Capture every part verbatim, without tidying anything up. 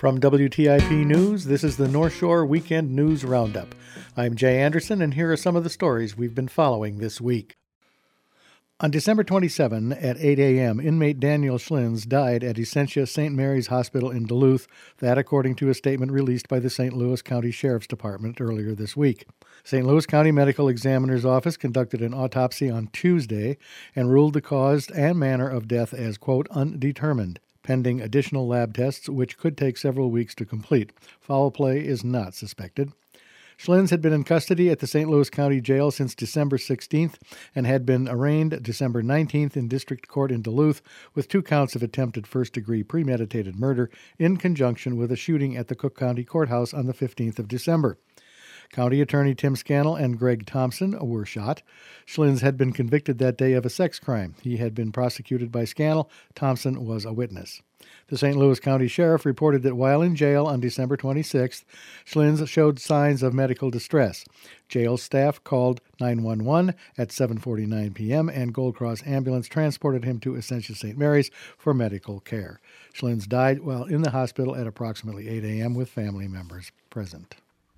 From W T I P News, this is the North Shore Weekend News Roundup. I'm Jay Anderson, and here are some of the stories we've been following this week. On December twenty-seventh at eight a.m., inmate Daniel Schlins died at Essentia Saint Mary's Hospital in Duluth, that according to a statement released by the Saint Louis County Sheriff's Department earlier this week. Saint Louis County Medical Examiner's Office conducted an autopsy on Tuesday and ruled the cause and manner of death as, quote, undetermined, pending additional lab tests which could take several weeks to complete. Foul play is not suspected. Schlins had been in custody at the Saint Louis County Jail since December sixteenth and had been arraigned December nineteenth in District Court in Duluth with two counts of attempted first-degree premeditated murder in conjunction with a shooting at the Cook County Courthouse on the fifteenth of December. County Attorney Tim Scannell and Greg Thompson were shot. Schlins had been convicted that day of a sex crime. He had been prosecuted by Scannell. Thompson was a witness. The Saint Louis County Sheriff reported that while in jail on December twenty-sixth, Schlins showed signs of medical distress. Jail staff called nine one one at seven forty-nine p.m. and Gold Cross Ambulance transported him to Essentia Saint Mary's for medical care. Schlins died while in the hospital at approximately eight a.m. with family members present.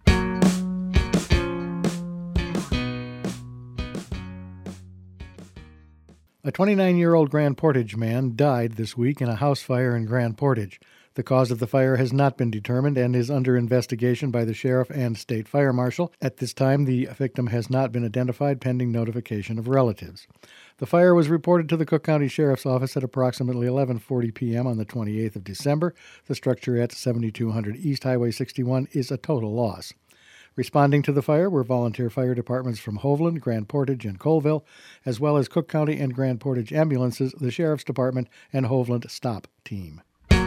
A twenty-nine-year-old Grand Portage man died this week in a house fire in Grand Portage. The cause of the fire has not been determined and is under investigation by the sheriff and state fire marshal. At this time, the victim has not been identified pending notification of relatives. The fire was reported to the Cook County Sheriff's Office at approximately eleven forty p.m. on the twenty-eighth of December. The structure at seventy-two hundred East Highway sixty-one is a total loss. Responding to the fire were volunteer fire departments from Hovland, Grand Portage, and Colville, as well as Cook County and Grand Portage ambulances, the Sheriff's Department, and Hovland Stop Team.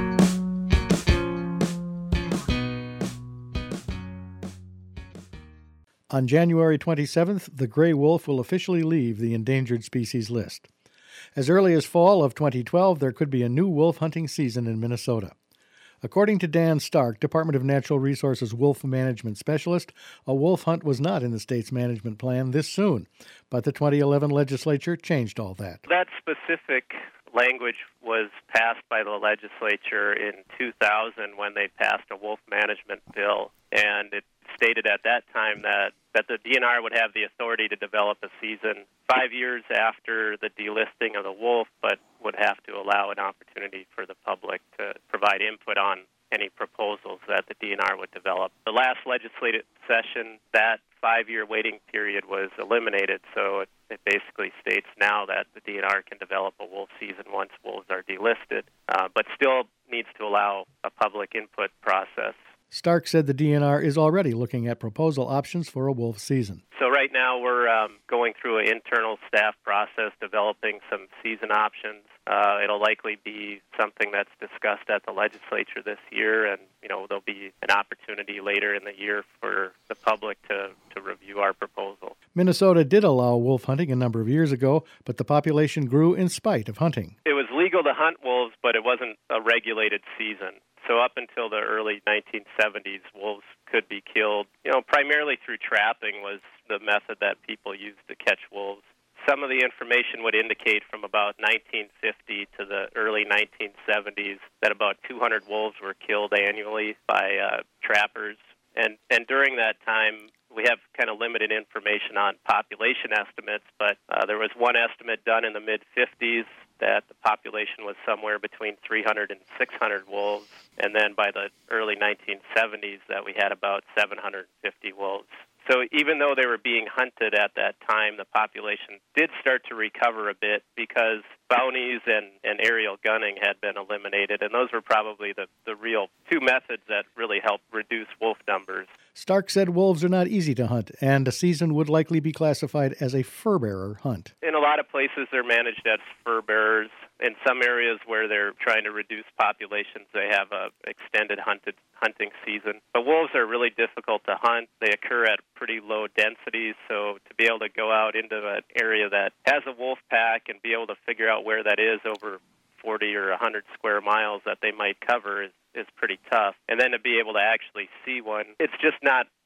On January twenty-seventh, the gray wolf will officially leave the endangered species list. As early as fall of twenty twelve, there could be a new wolf hunting season in Minnesota. According to Dan Stark, Department of Natural Resources Wolf Management Specialist, a wolf hunt was not in the state's management plan this soon, but the twenty eleven legislature changed all that. That specific language was passed by the legislature in two thousand when they passed a wolf management bill, and it stated at that time that, that the D N R would have the authority to develop a season five years after the delisting of the wolf, but would have to allow an opportunity for the public to provide input on any proposals that the D N R would develop. The last legislative session, that five-year waiting period was eliminated, so it, it basically states now that the D N R can develop a wolf season once wolves are delisted, uh, but still needs to allow a public input process. Stark said the D N R is already looking at proposal options for a wolf season. So right now we're um, going through an internal staff process, developing some season options. Uh, it'll likely be something that's discussed at the legislature this year, and you know there'll be an opportunity later in the year for the public to, to review our proposal. Minnesota did allow wolf hunting a number of years ago, but the population grew in spite of hunting. It was legal to hunt wolves, but it wasn't a regulated season. So up until the early nineteen seventies, wolves could be killed, you know, primarily through trapping was the method that people used to catch wolves. Some of the information would indicate from about nineteen fifty to the early nineteen seventies that about two hundred wolves were killed annually by uh, trappers. And, and during that time, we have kind of limited information on population estimates, but uh, there was one estimate done in the mid-fifties that the population was somewhere between three hundred and six hundred wolves, and then by the early nineteen seventies that we had about seven hundred fifty wolves. So even though they were being hunted at that time, the population did start to recover a bit because bounties and, and aerial gunning had been eliminated, and those were probably the, the real two methods that really helped reduce wolf numbers. Stark said wolves are not easy to hunt, and a season would likely be classified as a fur-bearer hunt. In a lot of places, they're managed as fur-bearers. In some areas where they're trying to reduce populations, they have a extended hunted hunting season. But wolves are really difficult to hunt. They occur at pretty low densities, so to be able to go out into an area that has a wolf pack and be able to figure out where that is over forty or one hundred square miles that they might cover is, is pretty tough. And then to be able to actually see one, it's just not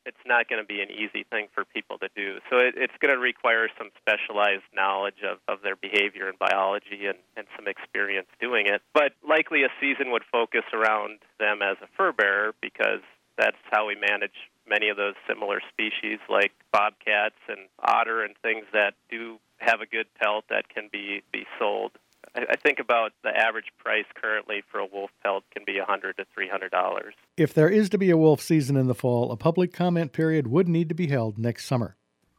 it's not going to be an easy thing for people to do. So it, it's going to require some specialized knowledge of, of their behavior and biology and, and some experience doing it. But likely a season would focus around them as a fur bearer, because that's how we manage many of those similar species like bobcats and otter and things that do have a good pelt that can be, be sold. I, I think about the average price currently for a wolf pelt can be one hundred dollars to three hundred dollars. If there is to be a wolf season in the fall, a public comment period would need to be held next summer.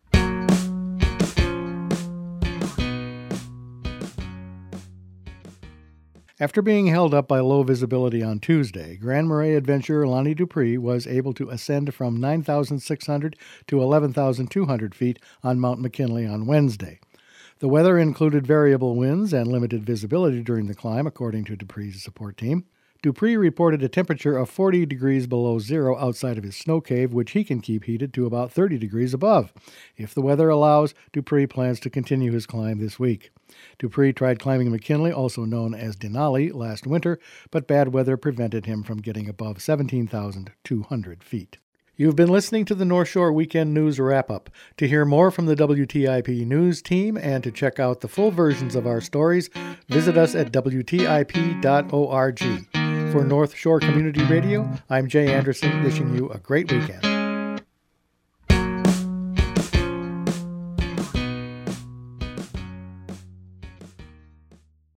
After being held up by low visibility on Tuesday, Grand Marais adventurer Lonnie Dupree was able to ascend from nine thousand six hundred to eleven thousand two hundred feet on Mount McKinley on Wednesday. The weather included variable winds and limited visibility during the climb, according to Dupree's support team. Dupree reported a temperature of forty degrees below zero outside of his snow cave, which he can keep heated to about thirty degrees above. If the weather allows, Dupree plans to continue his climb this week. Dupree tried climbing McKinley, also known as Denali, last winter, but bad weather prevented him from getting above seventeen thousand two hundred feet. You've been listening to the North Shore Weekend News Wrap-Up. To hear more from the W T I P News team and to check out the full versions of our stories, visit us at W T I P dot org. For North Shore Community Radio, I'm Jay Anderson, wishing you a great weekend.